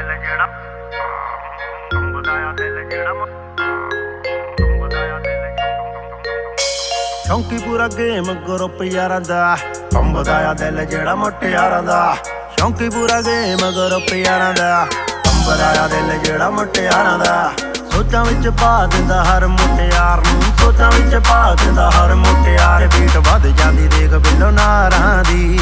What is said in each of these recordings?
ਦਿਲ ਜਿਹੜਾ ਕੰਬਦਾ ਆ ਦਿਲ ਜਿਹੜਾ ਸ਼ੌਂਕੀ ਪੂਰਾ ਗੇਮ ਗਰੁੱਪ ਯਾਰਾਂ ਦਾ ਕੰਬਦਾ ਆ ਦਿਲ ਜਿਹੜਾ ਮੁਟਿਆਰਾਂ ਦਾ ਸ਼ੌਂਕੀ ਪੂਰਾ ਗੇਮ ਗਰੁੱਪ ਯਾਰਾਂ ਦਾ ਕੰਬਦਾ ਆ ਦਿਲ ਜਿਹੜਾ ਮੁਟਿਆਰਾਂ ਦਾ ਸੋਚਾਂ ਵਿੱਚ ਪਾ ਦਿੰਦਾ ਹਰ ਮੁਟਿਆਰ ਨੂੰ ਸੋਚਾਂ ਵਿੱਚ ਪਾ ਦਿੰਦਾ ਹਰ ਮੁਟਿਆਰ ਬੀਟ ਵੱਧ ਜਾਂਦੀ ਦੇਖ ਬਿੱਲੋ ਨਾਰਾਂ ਦੀ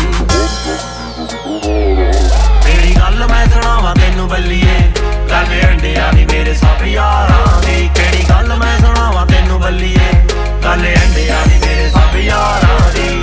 ਤੇਰੀ ਗੱਲ ਮੈਂ ਸੁਣਾਵਾਂ ਤੈਨੂੰ ਬੱਲੀਏ ਗੱਲ ਅੰਡਿਆਂ ਦੀ ਮੇਰੇ ਸਭ ਯਾਰਾਂ ਦੀ ਕਿਹੜੀ ਗੱਲ ਮੈਂ ਸੁਣਾਵਾਂ ਤੈਨੂੰ ਬੱਲੀਏ ਗੱਲ ਅੰਡਿਆਂ ਦੀ ਮੇਰੇ ਸਭ ਯਾਰਾਂ ਦੀ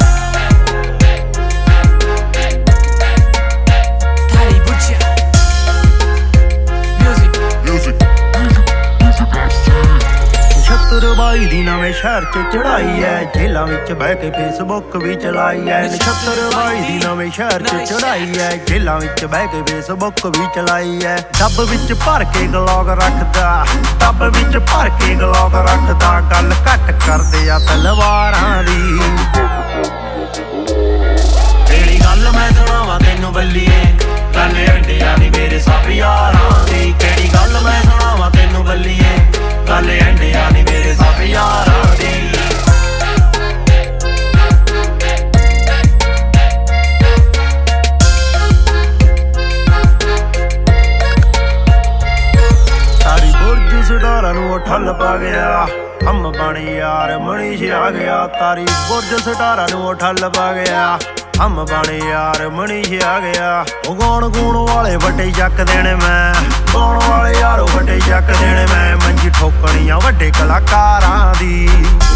ਬਾਈ ਦੀ ਨਵੇਂ ਸ਼ਹਿਰ ਚ ਚੜਾਈ ਐ ਜੇਲਾਂ ਵਿੱਚ ਬਹਿ ਕੇ ਫੇਸਬੁੱਕ ਵੀ ਚਲਾਈ ਐ ਨਛੱਤਰ ਬਾਈ ਦੀ ਨਵੇਂ ਸ਼ਹਿਰ ਚ ਚੜਾਈ ਐ ਜੇਲਾਂ ਵਿੱਚ ਬਹਿ ਕੇ ਫੇਸਬੁੱਕ ਵੀ ਚਲਾਈ ਐ ਡੱਬ ਵਿੱਚ ਭਰ ਕੇ ਗਲੌਗ ਰੱਖਦਾ ਡੱਬ ਵਿੱਚ ਭਰ ਕੇ ਗਲੌਗ ਰੱਖਦਾ ਗੱਲ ਘੱਟ ਕਰਦੇ ਆ ਤਲਵਾਰਾਂ ਦੀ ਤੇਰੀ ਗੱਲ ਮੈਂ ਸੁਣਾਵਾਂ ਤੈਨੂੰ ਬੱਲੀਏ ਗੱਲ ਅੰਡਿਆਂ ਦੀ ਮੇਰੇ ਸਭ ਯਾਰਾਂ ਦੀ ਕਿਹੜੀ ਗੱਲ ਮੈਂ ਸੁਣਾਵਾਂ ਤੈਨੂੰ ਬੱਲੀਏ ਗੱਲ ਅੰਡਿਆਂ ਦੀ ਮੇਰੇ ਸਭ ਯਾਰਾਂ ਦੀ ਤਾਰੀ ਬੁਰਜ ਸਟਾਰਾਂ ਨੂੰ ਠੱਲ ਪਾ ਗਿਆ ਹਮ ਬਣੀ ਯਾਰ ਮਨੀਸ਼ ਆ ਗਿਆ ਤਾਰੀ ਬੁਰਜ ਸਟਾਰਾਂ ਨੂੰ ਠੱਲ ਪਾ ਗਿਆ ਹਮ ਬਣੇ ਯਾਰ ਮਨੀਸ਼ ਆ ਗਿਆ ਉਹ ਗਾਉਣ ਗੂਣ ਵਾਲੇ ਵੱਡੇ ਜੱਕ ਦੇਣੇ ਮੈਂ ਗਾਉਣ ਵਾਲੇ ਯਾਰੋ ਵੱਡੇ ਜੱਕ ਦੇਣੇ ਮੈਂ ਮੰਜੀ ਠੋਕਣੀਆਂ ਵੱਡੇ ਕਲਾਕਾਰਾਂ ਦੀ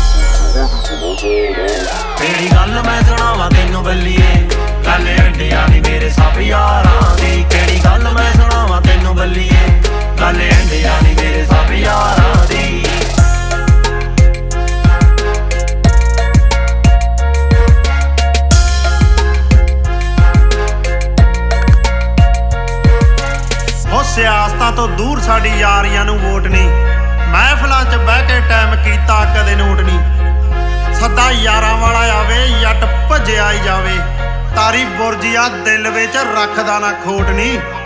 ਤੇਰੀ ਗੱਲ ਮੈਂ ਸੁਣਾਵਾਂ ਤੈਨੂੰ ਬੱਲੀਏ ਗੱਲ ਅੰਡਿਆਂ ਦੀ ਮੇਰੇ ਸਭ ਯਾਰਾਂ ਦੀ ਕਿਹੜੀ ਗੱਲ ਮੈਂ ਸੁਣਾਵਾਂ ਤੈਨੂੰ ਬੱਲੀਏ ਗੱਲ ਅੰਡਿਆਂ ਦੀ ਮੇਰੇ ਸਭ ਯਾਰਾਂ ਦੀ ਸਿਆਸਤਾਂ ਤੋਂ ਦੂਰ ਸਾਡੀ ਯਾਰੀਆਂ ਨੂੰ ਵੋਟ ਨਹੀਂ ਮਹਿਫਲਾਂ 'ਚ ਬਹਿ ਕੇ ਟਾਈਮ ਕੀਤਾ ਕਦੇ ਨੋਟ ਨਹੀਂ ਸਦਾ ਯਾਰਾਂ ਵਾਲਾ ਆਵੇ ਜੱਟ ਭੱਜਿਆ ਹੀ ਜਾਵੇ ਤਾਰੀ ਬੁਰਜੀਆ ਦਿਲ ਵਿੱਚ ਰੱਖਦਾ ਨਾ ਖੋਟ ਨਹੀਂ